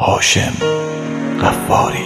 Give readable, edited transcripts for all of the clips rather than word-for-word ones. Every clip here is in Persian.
هاشم غفاری.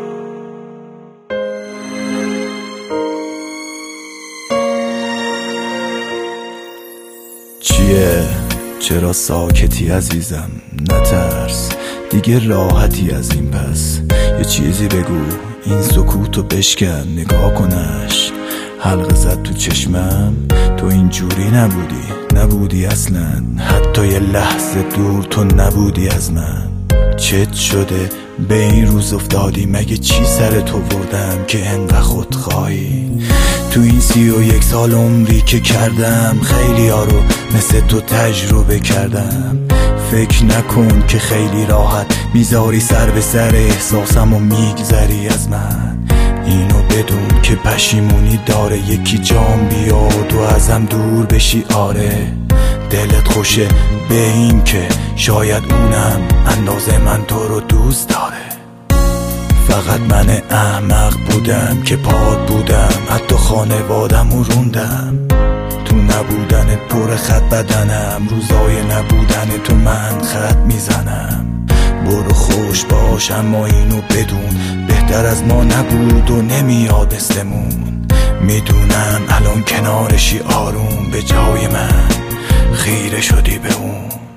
چیه؟ چرا ساکتی عزیزم؟ نترس دیگه، راحتی از این پس. یه چیزی بگو، این سکوتو بشکن. نگاه کنش حلقه زد تو چشمم. تو اینجوری نبودی اصلا. حتی یه لحظه دور تو نبودی از من. چت شده به این روز افتادی؟ مگه چی سر تو بردم که انقدر خودخواهی؟ تو این 31 سال عمری که کردم، خیلی ها رو مثل تو تجربه کردم. فکر نکن که خیلی راحت میذاری سر به سر احساسم و میگذری از من. اینو بدون که پشیمونی داره، یکی جام بیاد و ازم دور بشی. آره دلت خوشه به این که شاید اونم اندازه من تو رو دوست داره. فقط من احمق بودم که پاد بودم، حتی خانوادم رو روندم. تو نبودن پر خط بدنم، روزای نبودن تو من خط میزنم. برو خوش باش اما اینو بدون، بهتر از ما نبود و نمیاد مثلمون. میدونم الان کنارشی آروم، به جای من خیره شدی به اون.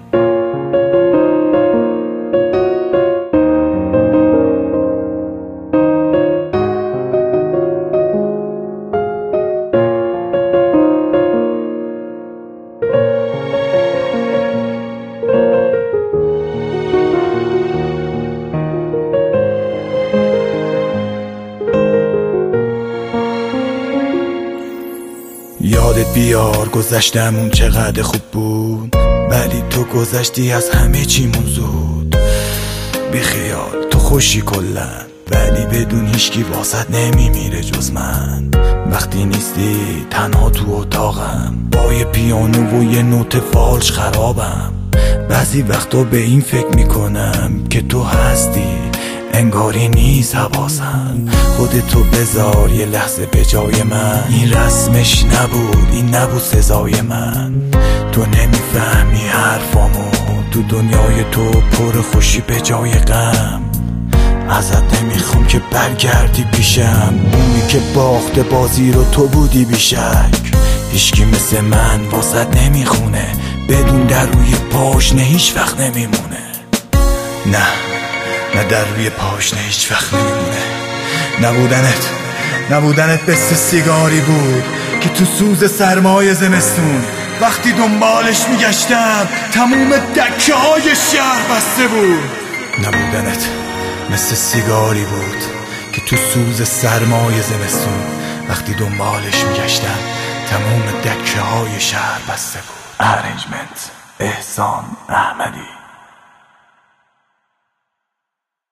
یادت بیار گذشتمون چقدر خوب بود، ولی تو گذشتی از همه چیمون زود. بیخیال تو خوشی کلن، ولی بدون هیچکی واسط نمیمیره جز من. وقتی نیستی تنها تو اتاقم، با یه پیانو و یه نوت فالش خرابم. بعضی وقتا به این فکر میکنم که تو هستی، انگاری نیست حواسم. خودتو بذار یه لحظه به جای من. این رسمش نبود، این نبود سزای من. تو نمیفهمی حرفامو، تو دنیای تو پر خوشی به جای غم. ازت نمیخوام که برگردی پیشم، اونی که باخته بازی رو تو بودی بیشک. هیچکی مثل من واسط نمیخونه، بدون در روی پاشنه هیچ وقت نمیمونه. نه در روی پاشنه هیچ وقت نمیمونه. نبودنت مثل سیگاری بود که تو سوز سرمای زمستون، وقتی دنبالش میگشتم تموم دکه های شهر بسته بود. نبودنت مثل سیگاری بود که تو سوز سرمای زمستون، وقتی دنبالش میگشتم تموم دکه های شهر بسته بود. ارنجمنت احسان احمدی.